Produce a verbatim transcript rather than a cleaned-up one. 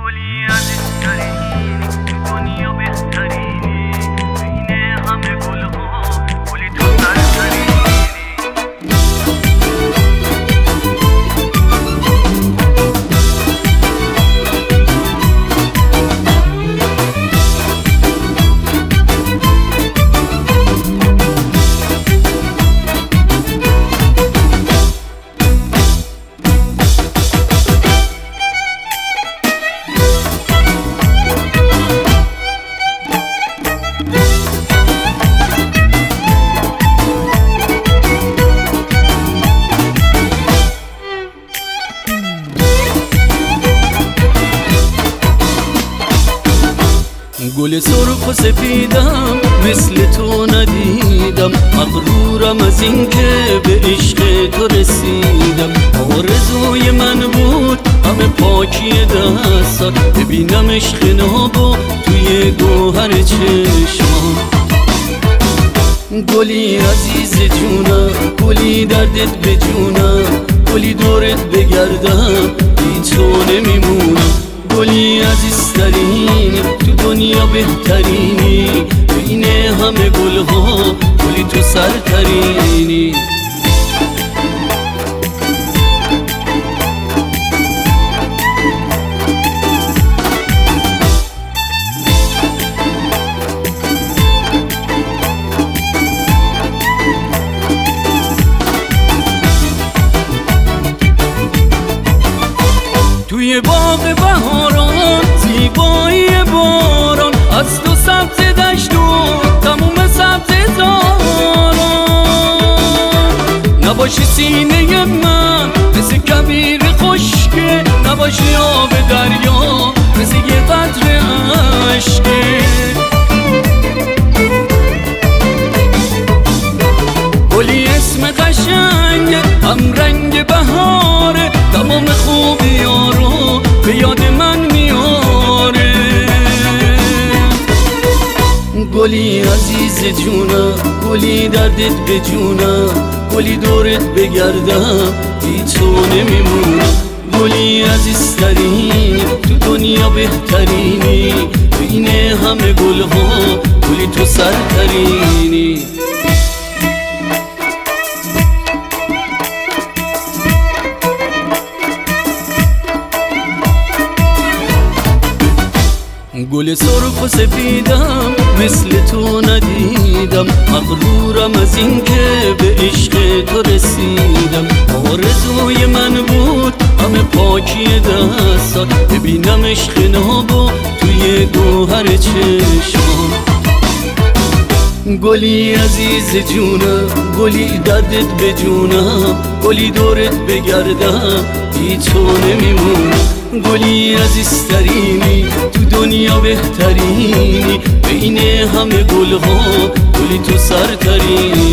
گلی عزیزترینی تو دنیا بهترینی، بین همه گلها گلی تو سرترینی. گل سرخ و سپیدم مثل تو ندیدم، مغرورم از این که به عشق تو رسیدم. آرزوی من بود همه پاکی دستات، ببینم عشق نابو توی گوهر چشمان. گلی عزیز جونم، گلی دردت به جونم، گلی دورت بگردم بی تو نمیمونم. گلی عزیزترینی تو دنیا بهترینی، بین همه گلها گلی تو سرترینی. توی باغ بهاران زیبایی باران، از تو سبز دشت و تموم سبز زاران. نباشی سینه من مثل کبیر خشکه، نباشی آب دریا مثل یه قطره عشقه. گلی اسم قشنگه هم رنگ بهاره، تمام خوبی ها رو به یاد من میاره. گلی عزیز جونم، گلی دردت به جونم، گلی دورت بگردم بی تو نمیمونم. گلی عزیزترینی تو دنیا بهترینی، بین همه گلها گلی تو سرترینی. گل سرخ و سپیدم مثل تو ندیدم، مغرورم از این که به عشق تو رسیدم. آرزوی من بود همه پاکی دستات، ببینم عشق نابو توی گوهر چشمان. گلی عزیز جونم، گلی دردت به جونم، گلی دورت بگردم بی تو نمیمونم. گلی عزیزترینی تو دنیا بهترینی، بین همه گلها گلی تو سرترینی.